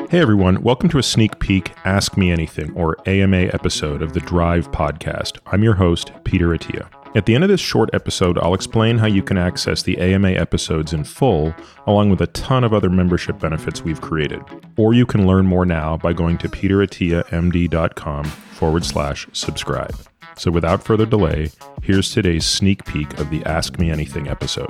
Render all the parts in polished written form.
Hey everyone, welcome to a sneak peek Ask Me Anything, or AMA episode of the Drive podcast. I'm your host, Peter Attia. At the end of this short episode, I'll explain how you can access the AMA episodes in full, along with a ton of other membership benefits we've created. Or you can learn more now by going to peterattiamd.com/subscribe. So without further delay, here's today's sneak peek of the Ask Me Anything episode.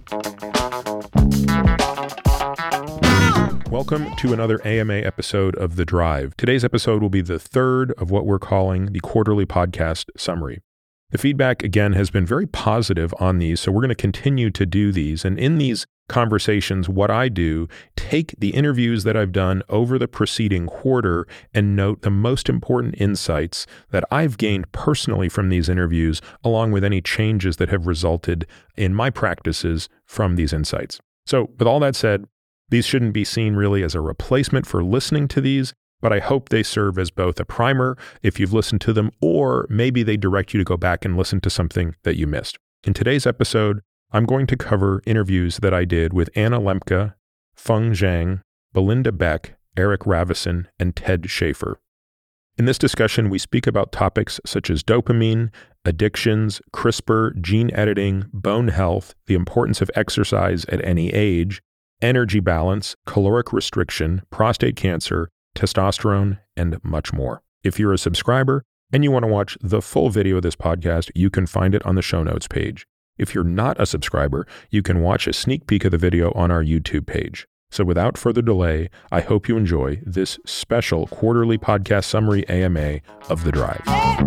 Welcome to another AMA episode of The Drive. Today's episode will be the third of what we're calling the quarterly podcast summary. The feedback, again, has been very positive on these, so we're going to continue to do these. And in these conversations, what I do, take the interviews that I've done over the preceding quarter and note the most important insights that I've gained personally from these interviews, along with any changes that have resulted in my practices from these insights. So with all that said, these shouldn't be seen really as a replacement for listening to these, but I hope they serve as both a primer if you've listened to them, or maybe they direct you to go back and listen to something that you missed. In today's episode, I'm going to cover interviews that I did with Anna Lembke, Feng Zhang, Belinda Beck, Eric Ravison, and Ted Schaefer. In this discussion, we speak about topics such as dopamine, addictions, CRISPR, gene editing, bone health, the importance of exercise at any age, energy balance, caloric restriction, prostate cancer, testosterone, and much more. If you're a subscriber and you want to watch the full video of this podcast, you can find it on the show notes page. If you're not a subscriber, you can watch a sneak peek of the video on our YouTube page. So without further delay, I hope you enjoy this special quarterly podcast summary AMA of The Drive.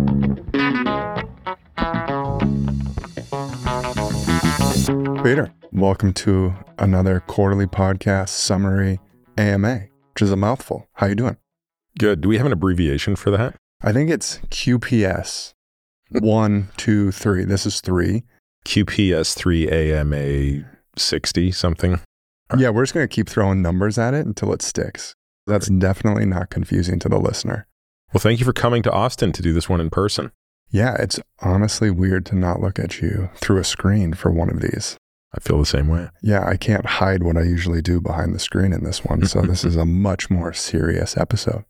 Peter, welcome to another quarterly podcast summary AMA, which is a mouthful. How you doing? Good. Do we have an abbreviation for that? I think it's QPS 1, 2, 3. This is 3. QPS 3 AMA 60 something. Yeah, we're just going to keep throwing numbers at it until it sticks. That's definitely not confusing to the listener. Well, thank you for coming to Austin to do this one in person. Yeah, it's honestly weird to not look at you through a screen for one of these. I feel the same way. Yeah, I can't hide what I usually do behind the screen in this one, so this is a much more serious episode.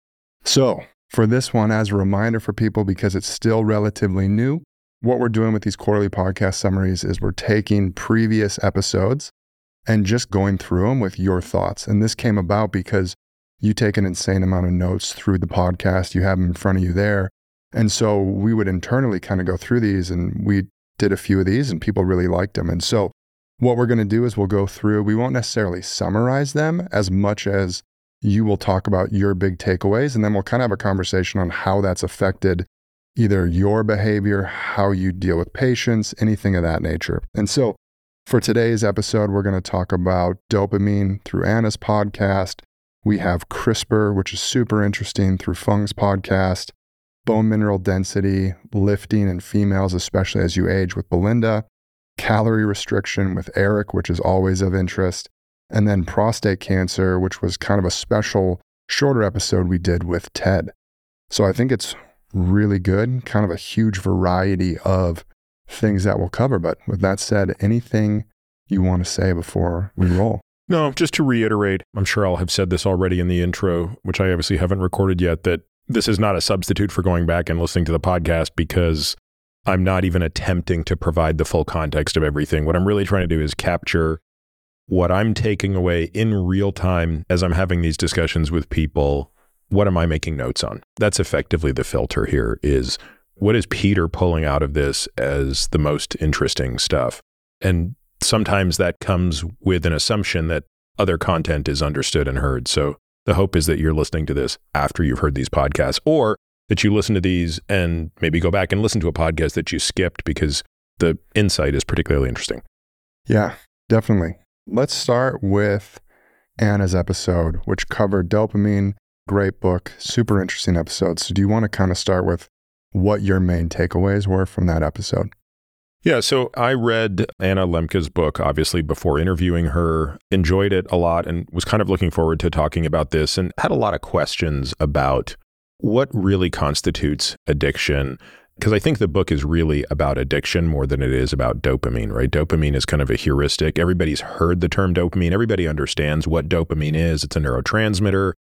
So, for this one, as a reminder for people, because it's still relatively new, what we're doing with these quarterly podcast summaries is we're taking previous episodes and just going through them with your thoughts. And this came about because you take an insane amount of notes through the podcast. You have them in front of you there. And so we would internally kind of go through these, and we did a few of these and people really liked them. And so what we're going to do is we'll go through, we won't necessarily summarize them as much as you will talk about your big takeaways, and then we'll kind of have a conversation on how that's affected either your behavior, how you deal with patients, anything of that nature. And so for today's episode, we're going to talk about dopamine through Anna's podcast. We have CRISPR, which is super interesting, through Feng's podcast. Bone mineral density, lifting in females, especially as you age, with Belinda, calorie restriction with Eric, which is always of interest, and then prostate cancer, which was kind of a special, shorter episode we did with Ted. So I think it's really good, kind of a huge variety of things that we'll cover. But with that said, anything you want to say before we roll? No, just to reiterate, I'm sure I'll have said this already in the intro, which I obviously haven't recorded yet, that this is not a substitute for going back and listening to the podcast, because I'm not even attempting to provide the full context of everything. What I'm really trying to do is capture what I'm taking away in real time as I'm having these discussions with people. What am I making notes on? That's effectively the filter here, is what is Peter pulling out of this as the most interesting stuff? And sometimes that comes with an assumption that other content is understood and heard. So the hope is that you're listening to this after you've heard these podcasts, or that you listen to these and maybe go back and listen to a podcast that you skipped because the insight is particularly interesting. Yeah, definitely. Let's start with Anna's episode, which covered dopamine. Great book, super interesting episode. So do you want to kind of start with what your main takeaways were from that episode? Yeah, so I read Anna Lembke's book, obviously, before interviewing her, enjoyed it a lot, and was kind of looking forward to talking about this, and had a lot of questions about what really constitutes addiction. Because I think the book is really about addiction more than it is about dopamine, right? Dopamine is kind of a heuristic. Everybody's heard the term dopamine. Everybody understands what dopamine is. It's a neurotransmitter.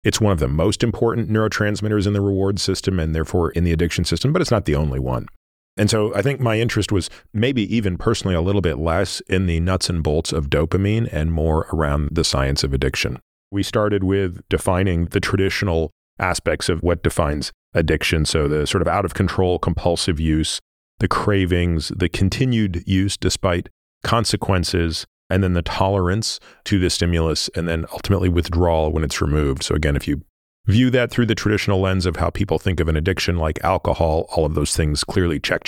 It's one of the most important neurotransmitters in the reward system and therefore in the addiction system, but it's not the only one. And so I think my interest was maybe even personally a little bit less in the nuts and bolts of dopamine and more around the science of addiction. We started with defining the traditional aspects of what defines addiction. So the sort of out of control compulsive use, the cravings, the continued use despite consequences, and then the tolerance to the stimulus, and then ultimately withdrawal when it's removed. So again, if you view that through the traditional lens of how people think of an addiction like alcohol, all of those things clearly check.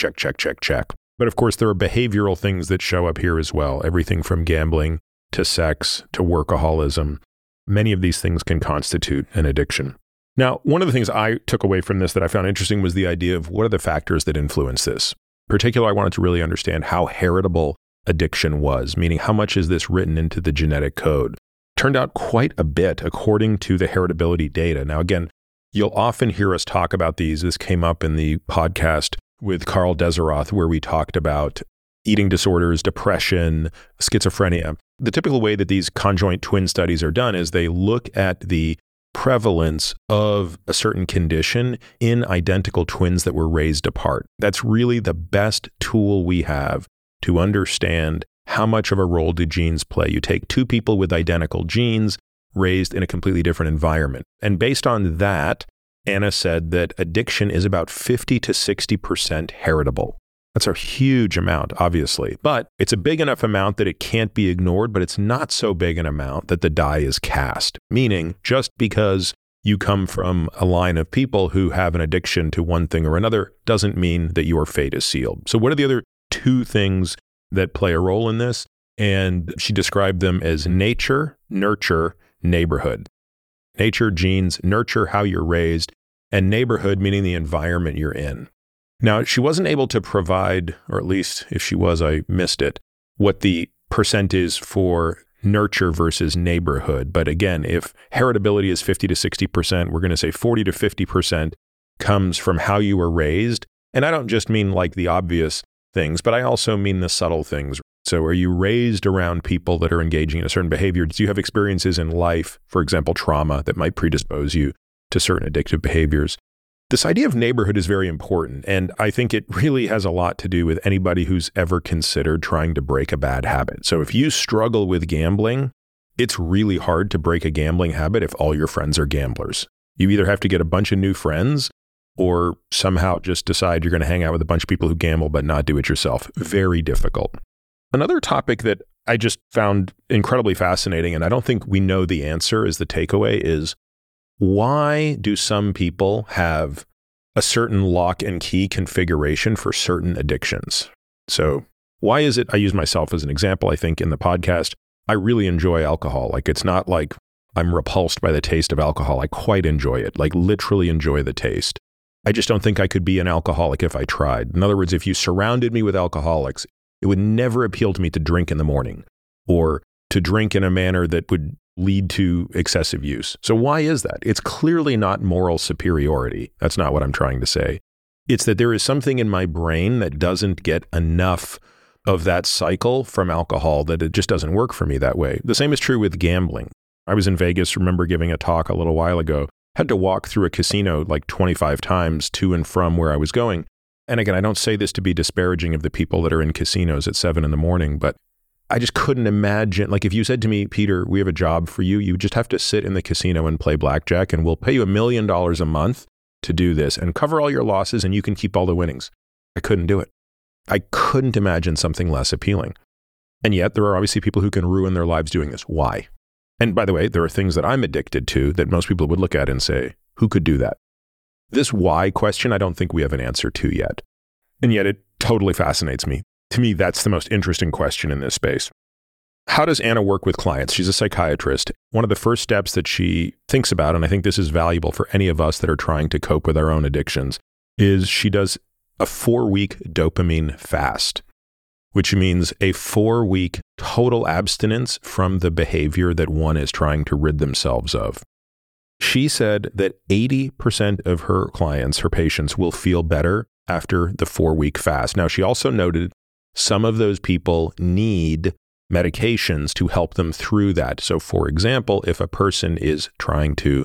But of course, there are behavioral things that show up here as well. Everything from gambling to sex to workaholism. Many of these things can constitute an addiction. Now, one of the things I took away from this that I found interesting was the idea of what are the factors that influence this. In particular, I wanted to really understand how heritable addiction was, meaning how much is this written into the genetic code? Turned out quite a bit according to the heritability data. Now, again, you'll often hear us talk about these. This came up in the podcast with Carl Deseroth, where we talked about eating disorders, depression, schizophrenia. The typical way that these conjoint twin studies are done is they look at the prevalence of a certain condition in identical twins that were raised apart. That's really the best tool we have to understand how much of a role do genes play. You take two people with identical genes raised in a completely different environment. And based on that, Anna said that addiction is about 50 to 60% heritable. That's a huge amount, obviously, but it's a big enough amount that it can't be ignored, but it's not so big an amount that the die is cast. Meaning, just because you come from a line of people who have an addiction to one thing or another doesn't mean that your fate is sealed. So what are the other two things that play a role in this? And she described them as nature, nurture, neighborhood. Nature, genes, nurture, how you're raised, and neighborhood, meaning the environment you're in. Now, she wasn't able to provide, or at least if she was, I missed it, what the percent is for nurture versus neighborhood. But again, if heritability is 50 to 60%, we're going to say 40 to 50% comes from how you were raised. And I don't just mean like the obvious things, but I also mean the subtle things. So are you raised around people that are engaging in a certain behavior? Do you have experiences in life, for example, trauma that might predispose you to certain addictive behaviors? This idea of neighborhood is very important, and I think it really has a lot to do with anybody who's ever considered trying to break a bad habit. So if you struggle with gambling, it's really hard to break a gambling habit if all your friends are gamblers. You either have to get a bunch of new friends or somehow just decide you're going to hang out with a bunch of people who gamble but not do it yourself. Very difficult. Another topic that I just found incredibly fascinating, and I don't think we know the answer as the takeaway, is why do some people have a certain lock and key configuration for certain addictions? So why is it, I use myself as an example, I think in the podcast, I really enjoy alcohol. Like it's not like I'm repulsed by the taste of alcohol. I quite enjoy it, like literally enjoy the taste. I just don't think I could be an alcoholic if I tried. In other words, if you surrounded me with alcoholics, it would never appeal to me to drink in the morning or to drink in a manner that would lead to excessive use. So why is that? It's clearly not moral superiority. That's not what I'm trying to say. It's that there is something in my brain that doesn't get enough of that cycle from alcohol, that it just doesn't work for me that way. The same is true with gambling. I was in Vegas, remember giving a talk a little while ago, had to walk through a casino like 25 times to and from where I was going. And again, I don't say this to be disparaging of the people that are in casinos at 7 a.m, but I just couldn't imagine, like if you said to me, Peter, we have a job for you, you just have to sit in the casino and play blackjack and we'll pay you $1 million a month to do this and cover all your losses and you can keep all the winnings. I couldn't do it. I couldn't imagine something less appealing. And yet there are obviously people who can ruin their lives doing this. Why? And by the way, there are things that I'm addicted to that most people would look at and say, who could do that? This why question, I don't think we have an answer to yet. And yet it totally fascinates me. To me, that's the most interesting question in this space. How does Anna work with clients? She's a psychiatrist. One of the first steps that she thinks about, and I think this is valuable for any of us that are trying to cope with our own addictions, is she does a 4-week dopamine fast, which means a 4-week total abstinence from the behavior that one is trying to rid themselves of. She said that 80% of her clients, her patients, will feel better after the 4-week fast. Now, she also noted some of those people need medications to help them through that. So for example, if a person is trying to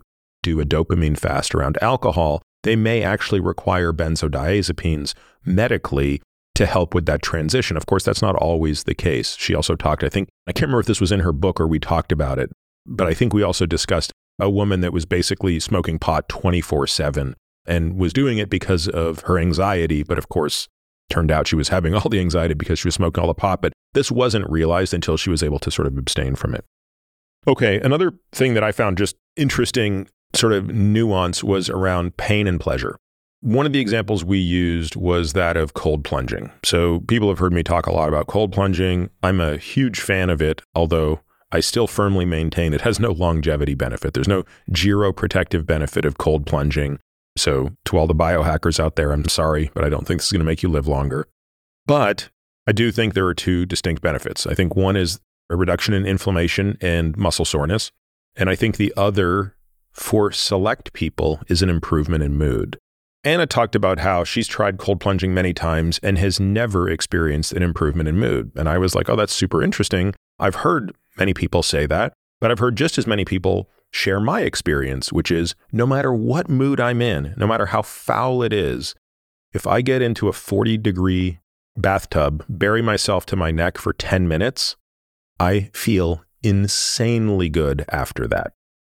do a dopamine fast around alcohol, they may actually require benzodiazepines medically to help with that transition. Of course, that's not always the case. She also talked, I can't remember if this was in her book or we talked about it, but I think we also discussed a woman that was basically smoking pot 24/7 and was doing it because of her anxiety. But of course, turned out she was having all the anxiety because she was smoking all the pot. But this wasn't realized until she was able to sort of abstain from it. Okay, another thing that I found just interesting sort of nuance was around pain and pleasure. One of the examples we used was that of cold plunging. So people have heard me talk a lot about cold plunging. I'm a huge fan of it, although I still firmly maintain it has no longevity benefit. There's no geroprotective benefit of cold plunging. So to all the biohackers out there, I'm sorry, but I don't think this is going to make you live longer. But I do think there are two distinct benefits. I think one is a reduction in inflammation and muscle soreness. And I think the other, for select people, is an improvement in mood. Anna talked about how she's tried cold plunging many times and has never experienced an improvement in mood. And I was like, oh, that's super interesting. I've heard many people say that, but I've heard just as many people share my experience, which is no matter what mood I'm in, no matter how foul it is, if I get into a 40-degree bathtub, bury myself to my neck for 10 minutes, I feel insanely good after that.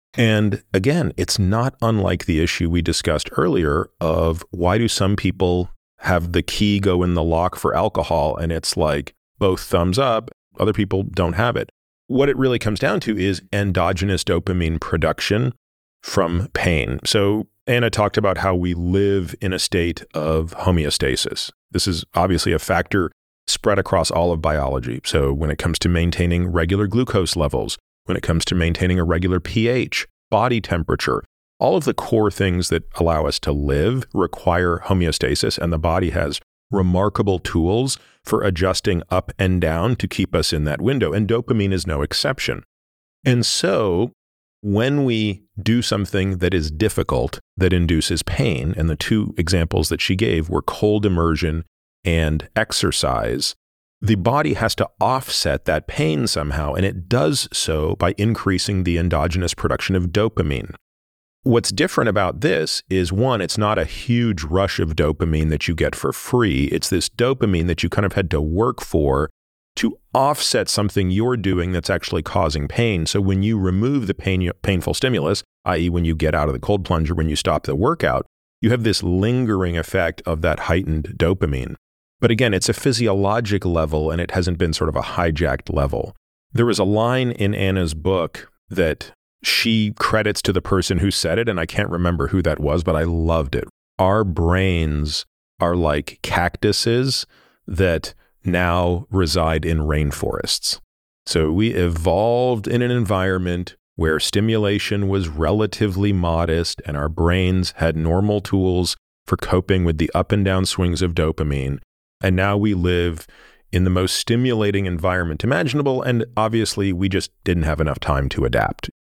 And again, it's not unlike the issue we discussed earlier of why do some people have the key go in the lock for alcohol and it's like both thumbs up, other people don't have it. What it really comes down to is endogenous dopamine production from pain. So Anna talked about how we live in a state of homeostasis. This is obviously a factor spread across all of biology. So when it comes to maintaining regular glucose levels, when it comes to maintaining a regular pH, body temperature, all of the core things that allow us to live require homeostasis, and the body has remarkable tools for adjusting up and down to keep us in that window, and dopamine is no exception. And so when we do something that is difficult, that induces pain, and the two examples that she gave were cold immersion and exercise, the body has to offset that pain somehow, and it does so by increasing the endogenous production of dopamine. What's different about this is, one, it's not a huge rush of dopamine that you get for free. It's this dopamine that you kind of had to work for to offset something you're doing that's actually causing pain. So when you remove the painful stimulus, i.e. when you get out of the cold plunge or when you stop the workout, you have this lingering effect of that heightened dopamine. But again, it's a physiologic level and it hasn't been sort of a hijacked level. There was a line in Anna's book that she credits to the person who said it, and I can't remember who that was, but I loved it. Our brains are like cactuses that now reside in rainforests. So we evolved in an environment where stimulation was relatively modest and our brains had normal tools for coping with the up and down swings of dopamine. And now we live in the most stimulating environment imaginable, and obviously we just didn't have enough time to adapt.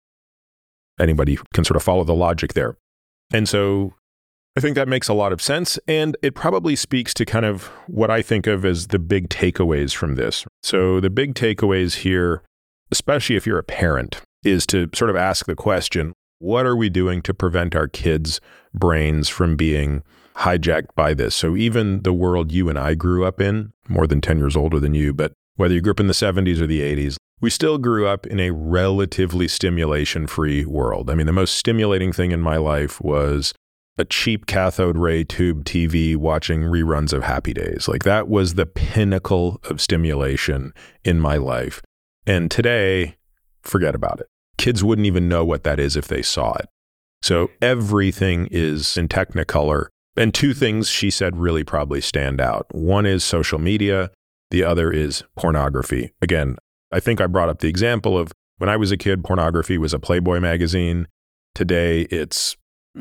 Anybody can sort of follow the logic there. And so I think that makes a lot of sense, and it probably speaks to kind of what I think of as the big takeaways from this. So the big takeaways here, especially if you're a parent, is to sort of ask the question, what are we doing to prevent our kids' brains from being hijacked by this? So even the world you and I grew up in, more than 10 years older than you, but whether you grew up in the 70s or the 80s, we still grew up in a relatively stimulation-free world. I mean, the most stimulating thing in my life was a cheap cathode ray tube TV watching reruns of Happy Days. Like that was the pinnacle of stimulation in my life. And today, forget about it. Kids wouldn't even know what that is if they saw it. So everything is in Technicolor. And two things she said really probably stand out. One is social media. The other is pornography. Again, I think I brought up the example of when I was a kid, pornography was a Playboy magazine. Today, it's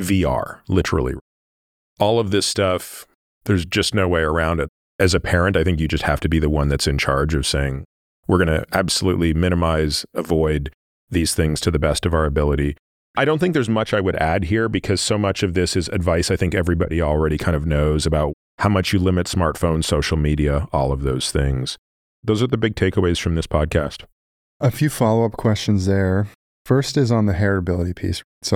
VR, literally. All of this stuff, there's just no way around it. As a parent, I think you just have to be the one that's in charge of saying, we're going to absolutely minimize, avoid these things to the best of our ability. I don't think there's much I would add here because so much of this is advice I think everybody already kind of knows about how much you limit smartphones, social media, all of those things. Those are the big takeaways from this podcast. A few follow-up questions there. First is on the heritability piece. So about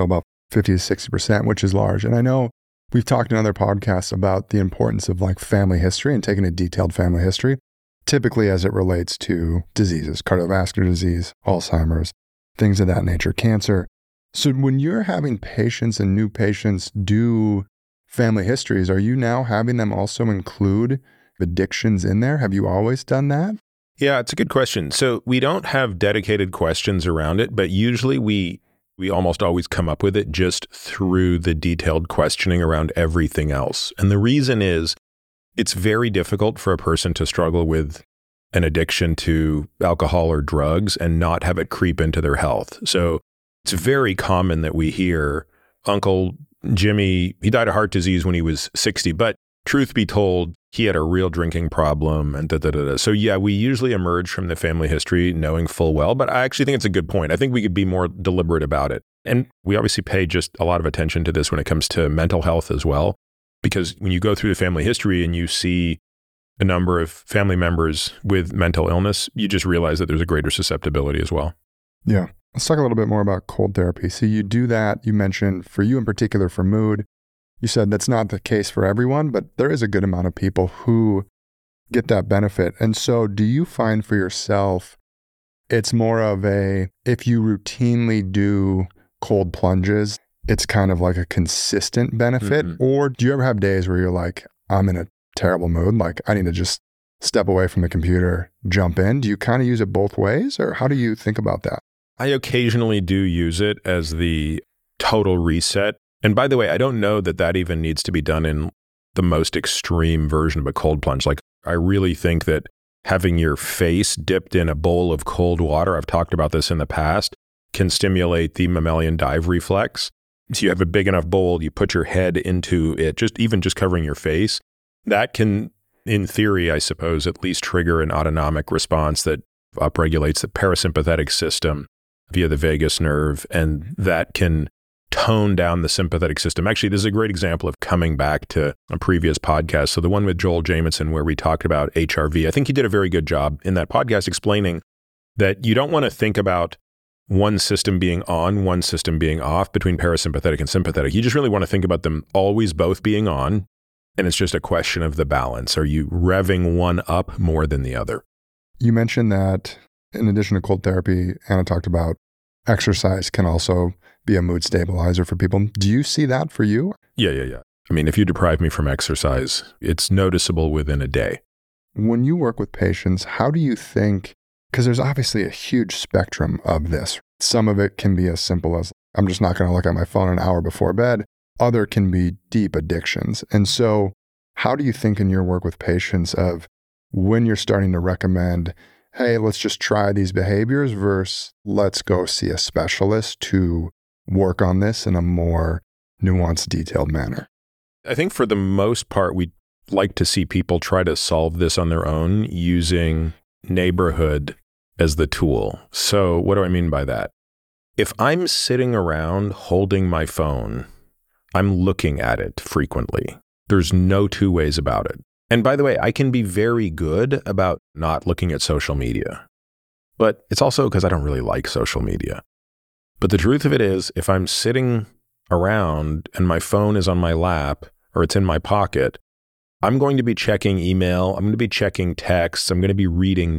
50 to 60%, which is large. And I know we've talked in other podcasts about the importance of like family history and taking a detailed family history, typically as it relates to diseases, cardiovascular disease, Alzheimer's, things of that nature, cancer. So when you're having patients and new patients do family histories, are you now having them also include addictions in there? Have you always done that? Yeah, it's a good question. So we don't have dedicated questions around it, but usually we almost always come up with it just through the detailed questioning around everything else. And the reason is it's very difficult for a person to struggle with an addiction to alcohol or drugs and not have it creep into their health. So it's very common that we hear, Uncle Jimmy, he died of heart disease when he was 60, but truth be told, he had a real drinking problem and da-da-da-da. So yeah, we usually emerge from the family history knowing full well, but I actually think it's a good point. I think we could be more deliberate about it. And we obviously pay just a lot of attention to this when it comes to mental health as well, because when you go through the family history and you see a number of family members with mental illness, you just realize that there's a greater susceptibility as well. Yeah. Let's talk a little bit more about cold therapy. So you do that, you mentioned for you in particular for mood. You said that's not the case for everyone, but there is a good amount of people who get that benefit. And so do you find for yourself, it's more of a, if you routinely do cold plunges, it's kind of like a consistent benefit? Mm-hmm. Or do you ever have days where you're like, I'm in a terrible mood, like I need to just step away from the computer, jump in? Do you kind of use it both ways, or how do you think about that? I occasionally do use it as the total reset. And by the way, I don't know that that even needs to be done in the most extreme version of a cold plunge. Like, I really think that having your face dipped in a bowl of cold water, I've talked about this in the past, can stimulate the mammalian dive reflex. So you have a big enough bowl, you put your head into it, even just covering your face. That can, in theory, I suppose, at least trigger an autonomic response that upregulates the parasympathetic system via the vagus nerve, and that can tone down the sympathetic system. Actually, this is a great example of coming back to a previous podcast. So the one with Joel Jamieson where we talked about HRV, I think he did a very good job in that podcast explaining that you don't want to think about one system being on, one system being off between parasympathetic and sympathetic. You just really want to think about them always both being on, and it's just a question of the balance. Are you revving one up more than the other? You mentioned that in addition to cold therapy, Anna talked about exercise can also be a mood stabilizer for people. Do you see that for you? Yeah. I mean, if you deprive me from exercise, it's noticeable within a day. When you work with patients, how do you think, because there's obviously a huge spectrum of this. Some of it can be as simple as, I'm just not going to look at my phone an hour before bed. Other can be deep addictions. And so how do you think in your work with patients of when you're starting to recommend, hey, let's just try these behaviors versus let's go see a specialist to work on this in a more nuanced, detailed manner? I think for the most part, we like to see people try to solve this on their own using neighborhood as the tool. So what do I mean by that? If I'm sitting around holding my phone, I'm looking at it frequently. There's no two ways about it. And by the way, I can be very good about not looking at social media, but it's also because I don't really like social media. But the truth of it is, if I'm sitting around and my phone is on my lap or it's in my pocket, I'm going to be checking email, I'm going to be checking texts, I'm going to be reading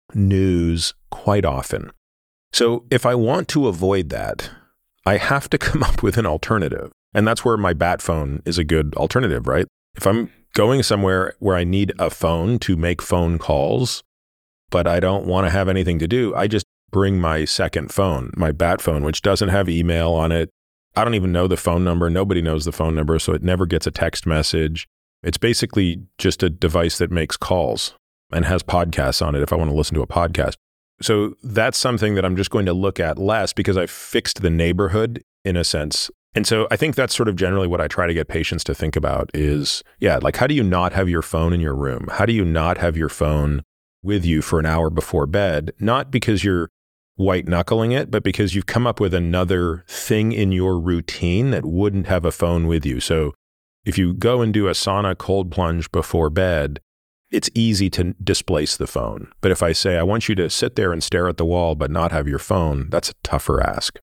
news quite often. So if I want to avoid that, I have to come up with an alternative. And that's where my bat phone is a good alternative, right? If I'm going somewhere where I need a phone to make phone calls, but I don't want to have anything to do, I just bring my second phone, my bat phone, which doesn't have email on it. I don't even know the phone number. Nobody knows the phone number, so it never gets a text message. It's basically just a device that makes calls and has podcasts on it if I want to listen to a podcast. So that's something that I'm just going to look at less because I've fixed the neighborhood in a sense. And so I think that's sort of generally what I try to get patients to think about is, like how do you not have your phone in your room? How do you not have your phone with you for an hour before bed? Not because you're white knuckling it, but because you've come up with another thing in your routine that wouldn't have a phone with you. So if you go and do a sauna cold plunge before bed, it's easy to displace the phone. But if I say, I want you to sit there and stare at the wall, but not have your phone, that's a tougher ask.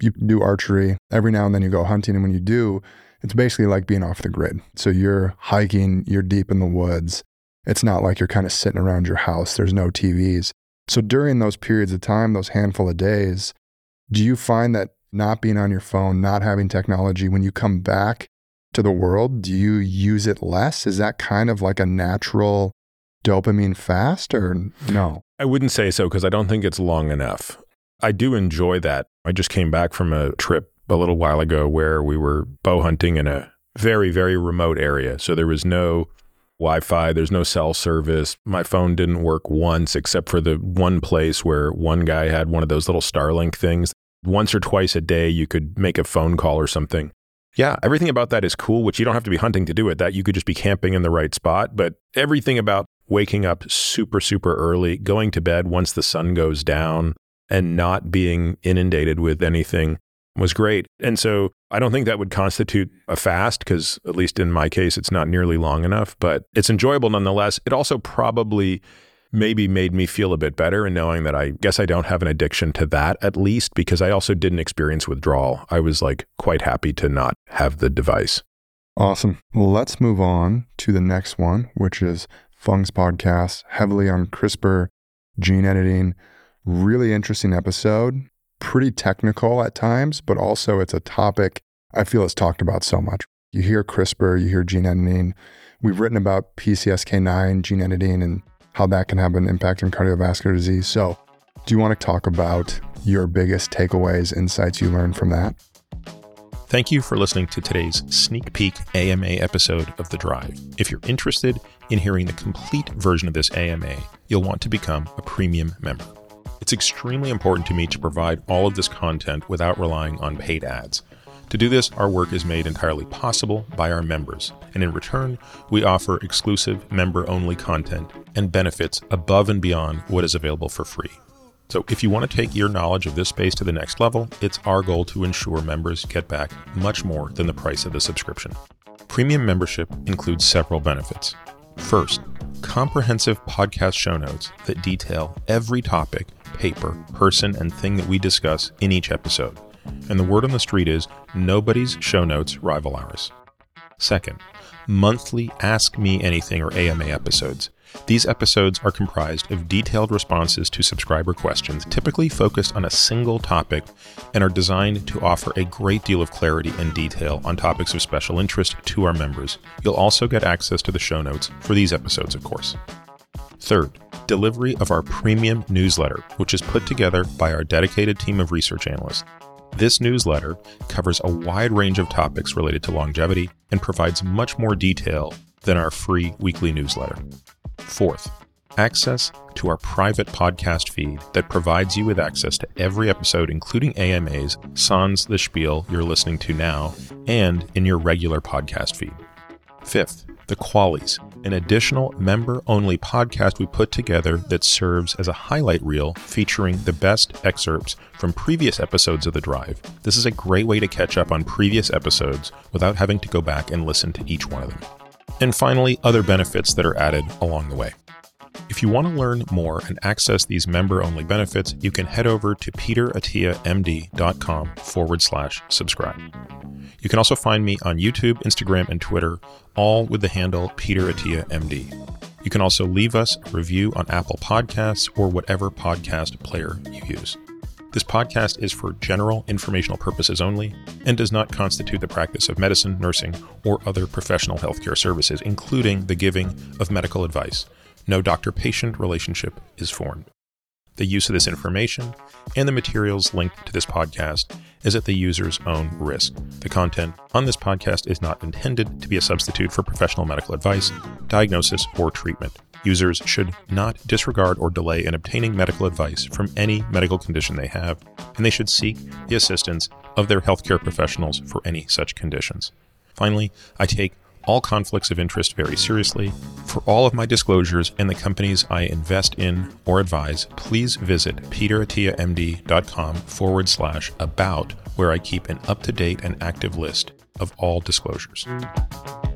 you do archery. Every now and then you go hunting. And when you do, it's basically like being off the grid. So you're hiking, you're deep in the woods. It's not like you're kind of sitting around your house. There's no TVs. So during those periods of time, those handful of days, do you find that not being on your phone, not having technology, when you come back to the world, do you use it less? Is that kind of like a natural dopamine fast or no? I wouldn't say so because I don't think it's long enough. I do enjoy that. I just came back from a trip a little while ago where we were bow hunting in a very, very remote area. So there was no Wi-Fi, there's no cell service. My phone didn't work once except for the one place where one guy had one of those little Starlink things. Once or twice a day, you could make a phone call or something. Yeah, everything about that is cool, which you don't have to be hunting to do it. That you could just be camping in the right spot. But everything about waking up super, super early, going to bed once the sun goes down, and not being inundated with anything was great. And so I don't think that would constitute a fast because, at least in my case, it's not nearly long enough, but it's enjoyable nonetheless. It also probably maybe made me feel a bit better in knowing that I guess I don't have an addiction to that, at least, because I also didn't experience withdrawal. I was like quite happy to not have the device. Awesome. Well, let's move on to the next one, which is Fung's podcast, heavily on CRISPR, gene editing. Really interesting episode, pretty technical at times, but also it's a topic I feel is talked about so much. You hear CRISPR, you hear gene editing. We've written about PCSK9 gene editing and how that can have an impact on cardiovascular disease. So do you want to talk about your biggest takeaways, insights you learned from that? Thank you for listening to today's sneak peek AMA episode of The Drive. If you're interested in hearing the complete version of this AMA, you'll want to become a premium member. It's extremely important to me to provide all of this content without relying on paid ads. To do this, our work is made entirely possible by our members, and in return, we offer exclusive member-only content and benefits above and beyond what is available for free. So if you want to take your knowledge of this space to the next level, it's our goal to ensure members get back much more than the price of the subscription. Premium membership includes several benefits. First, comprehensive podcast show notes that detail every topic, paper, person, and thing that we discuss in each episode. And the word on the street is nobody's show notes rival ours. Second, monthly Ask Me Anything or AMA episodes. These episodes are comprised of detailed responses to subscriber questions, typically focused on a single topic, and are designed to offer a great deal of clarity and detail on topics of special interest to our members. You'll also get access to the show notes for these episodes, of course. Third, delivery of our premium newsletter, which is put together by our dedicated team of research analysts. This newsletter covers a wide range of topics related to longevity and provides much more detail than our free weekly newsletter. Fourth, access to our private podcast feed that provides you with access to every episode, including AMAs, sans the spiel you're listening to now, and in your regular podcast feed. Fifth, the Qualies, an additional member-only podcast we put together that serves as a highlight reel featuring the best excerpts from previous episodes of The Drive. This is a great way to catch up on previous episodes without having to go back and listen to each one of them. And finally, other benefits that are added along the way. If you want to learn more and access these member-only benefits, you can head over to peterattiamd.com/subscribe. You can also find me on YouTube, Instagram, and Twitter, all with the handle Peter Attia MD. You can also leave us a review on Apple Podcasts or whatever podcast player you use. This podcast is for general informational purposes only and does not constitute the practice of medicine, nursing, or other professional healthcare services, including the giving of medical advice. No doctor-patient relationship is formed. The use of this information and the materials linked to this podcast is at the user's own risk. The content on this podcast is not intended to be a substitute for professional medical advice, diagnosis, or treatment. Users should not disregard or delay in obtaining medical advice from any medical condition they have, and they should seek the assistance of their healthcare professionals for any such conditions. Finally, I take all conflicts of interest very seriously. For all of my disclosures and the companies I invest in or advise, please visit peterattiamd.com/about, where I keep an up-to-date and active list of all disclosures.